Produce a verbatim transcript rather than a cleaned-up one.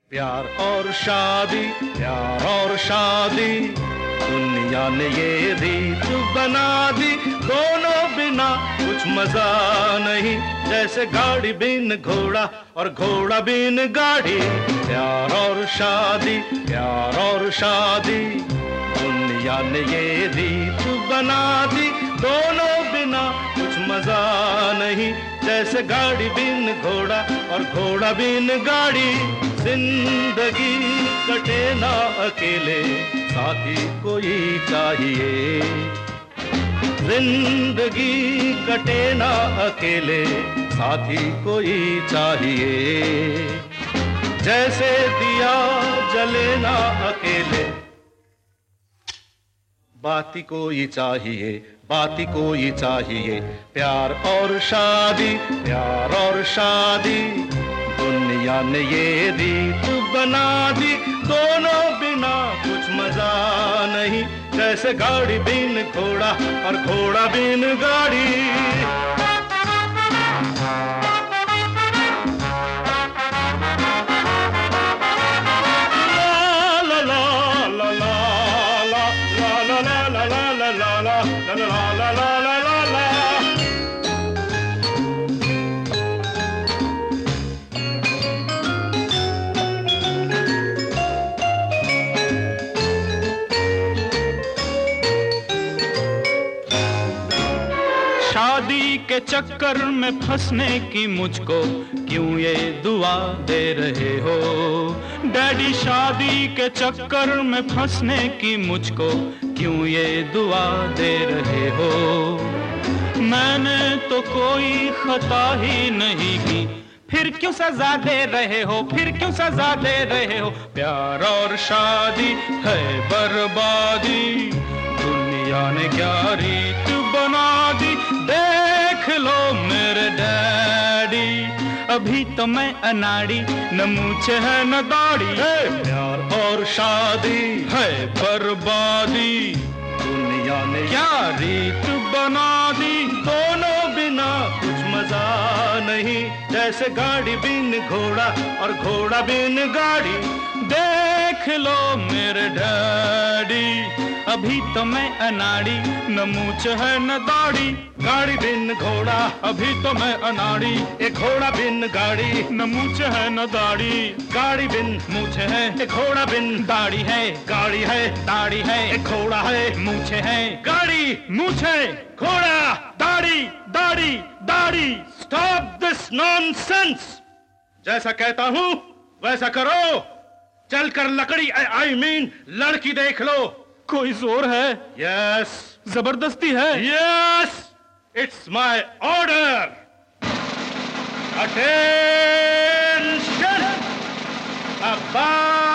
प्यार और शादी, प्यार और शादी, दुनिया ने ये रीत बना दी। दोनों बिना कुछ मजा नहीं, जैसे गाड़ी बिन घोड़ा और घोड़ा बिन गाड़ी। प्यार और शादी, प्यार और शादी, दुनिया ने ये रीत बना दी। दोनों बिना कुछ मजा नहीं, जैसे गाड़ी बिन घोड़ा और घोड़ा बिन गाड़ी। जिंदगी कटे ना अकेले, साथी कोई चाहिए। जिंदगी कटे ना अकेले, साथी कोई चाहिए। जैसे दिया जले ना अकेले, बाती कोई चाहिए, बाती कोई चाहिए। प्यार और शादी, प्यार और शादी, दुनिया ने ये रीत बना दी। दोनों बिना कुछ मजा नहीं, जैसे गाड़ी बिन घोड़ा और घोड़ा बिन गाड़ी। शादी के चक्कर में फंसने की मुझको क्यों ये दुआ दे रहे हो डैडी। शादी के चक्कर में फंसने की मुझको क्यों ये दुआ दे रहे हो। मैंने तो कोई खता ही नहीं की, फिर क्यों सजा दे रहे हो, फिर क्यों सजा दे रहे हो। प्यार और शादी है बर्बादी, दुनिया ने क्या रीत बना दी। देख लो मेरे डैडी, अभी तो मैं अनाड़ी, न मूछ है न दाढ़ी। प्यार और शादी है बर्बादी, दुनिया ने क्या रीत बना दी। दोनों बिना कुछ मजा नहीं, जैसे गाड़ी बिन घोड़ा और घोड़ा बिन गाड़ी। देख लो मेरे डैडी, अभी तो मैं अनाड़ी, न मूछ है न दाढ़ी। गाड़ी बिन घोड़ा, अभी तो मैं अनाड़ी, एक घोड़ा बिन गाड़ी। न मूछ है न दाढ़ी। गाड़ी बिन मूछ है, एक घोड़ा बिन दाढ़ी है। गाड़ी है, दाढ़ी है, एक घोड़ा है। मूछ है, गाड़ी, मूछ है, घोड़ा, दाढ़ी, दाढ़ी, दाढ़ी। Stop this nonsense. जैसा कहता हूँ वैसा करो। चलकर लकड़ी आई मीन लड़की देख लो। कोई जोर है? यस। जबरदस्ती है? Yes, it's my order. Attention, अब